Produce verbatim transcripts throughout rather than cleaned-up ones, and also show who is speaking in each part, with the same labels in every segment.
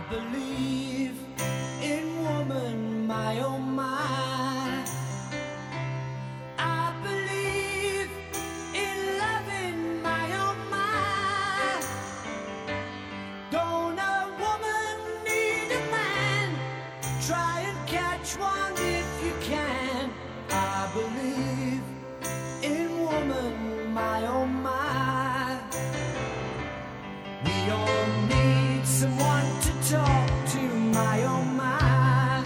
Speaker 1: believe in woman, my oh my. I believe in loving, my oh my. Don't a woman need a man? Try and catch one if you can. I believe in woman, my oh my. We all need someone to talk to, my oh my.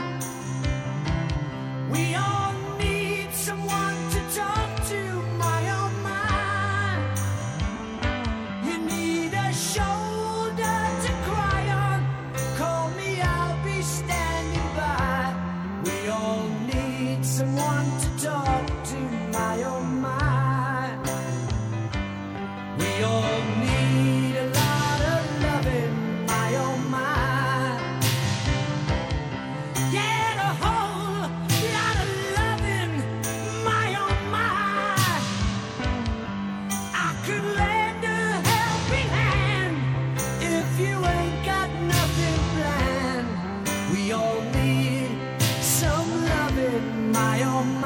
Speaker 1: We all need someone to talk to, my oh my. You need a shoulder to cry on. Call me, I'll be standing by. We all need someone to talk to, my oh my. We all need a lot of loving, my oh my. Yeah, a whole lot of loving, my oh my. I could lend a helping hand if you ain't got nothing planned. We all need some loving, my oh my.